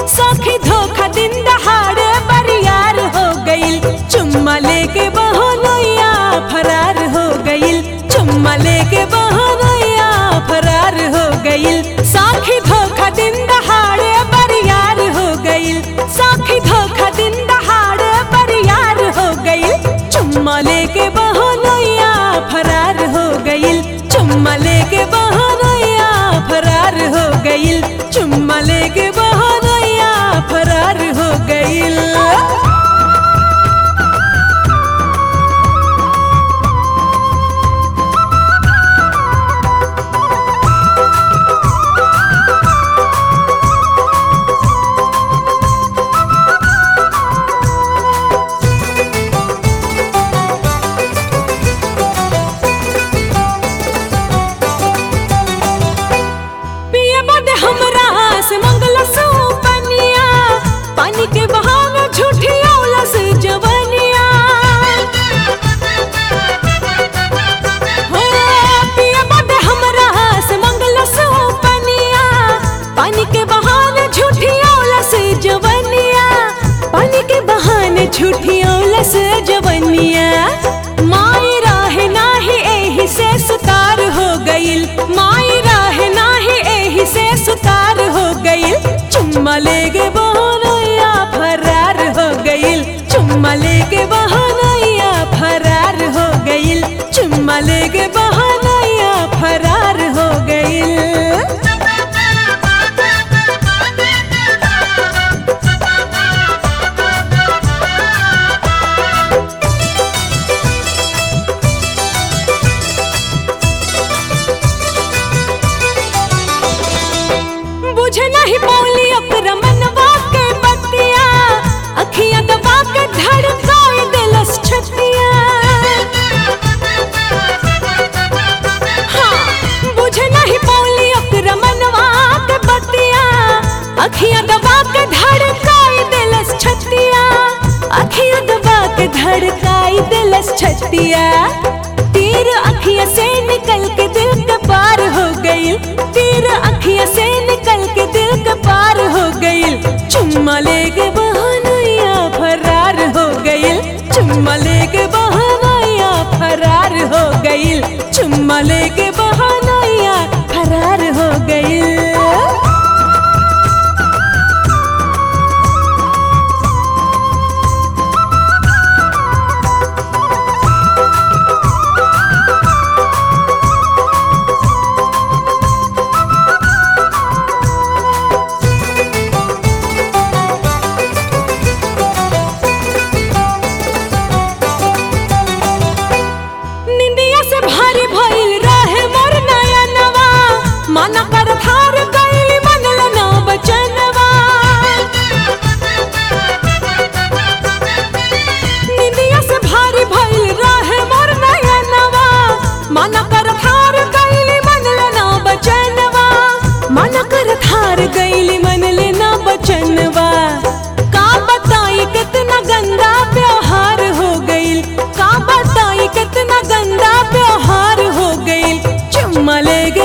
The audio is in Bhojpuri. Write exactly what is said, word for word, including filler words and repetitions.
सखी धोखा दिन दहाड़े बरियार हो गइल चुम्मा लेके बहनोइया फरार हो गइल चुम्मा लेके बहनोइया फरार हो गइल सखी धोखा दिन दहाड़े बरियार हो गइल सखी धोखा दिन दहाड़े बरियार हो गइल चुम्मा लेके बहनोइया फरार हो गइल चुम्मा लेके बहनोइया फरार हो गइल चुम्मा लेके बहनोइया फरार हो गइल। पानी के बहाने झूठी औलस जवनिया हो पिया बदे हमरा से मंगलस पनिया पानी के बहाने झूठी औलस जवनिया पानी के बहाने झूठी औलस जवनिया माई राहे नाही एही से सुतार हो गइल माई राहे नाही एही से सुतार हो गइल चुम्मा लेके बहनोइया फरार हो गइल चुम्मा लेके बहनोइया फरार हो गइल चुम्मा लेके बहनोइया फरार हो गइल। बुझे नहीं पौली ओकरा मनवा के बतिया अखियां दबा के धड़काई दिलस छतिया हाँ बुझे नहीं पौली ओकरा मनवा के बतिया अखियां दबा के धड़काई दिलस छतिया अखियां दबा के धड़काई दिलस छतिया तीर अखियां से निकल के दिल के पार हो गइल तीर अखियां से निकल के दिल के पार हो गइल चुम्मा लेके बहनोइया फरार हो गइल चुम्मा लेके बहनोइया फरार हो गइल चुम्मा लेके बहनोइया फरार हो गइल। माना कर थार गइली मनल ना बचनवा निंदिया से भारी भइल रहे मोर नयनवा माना कर थार गइली मनल ना बचनवा माना कर थार गइली मनल ना बचनवा का बताई कितना गंदा व्यवहार हो गइल का बताई कितना गंदा व्यवहार हो गइल चुम्मा लेके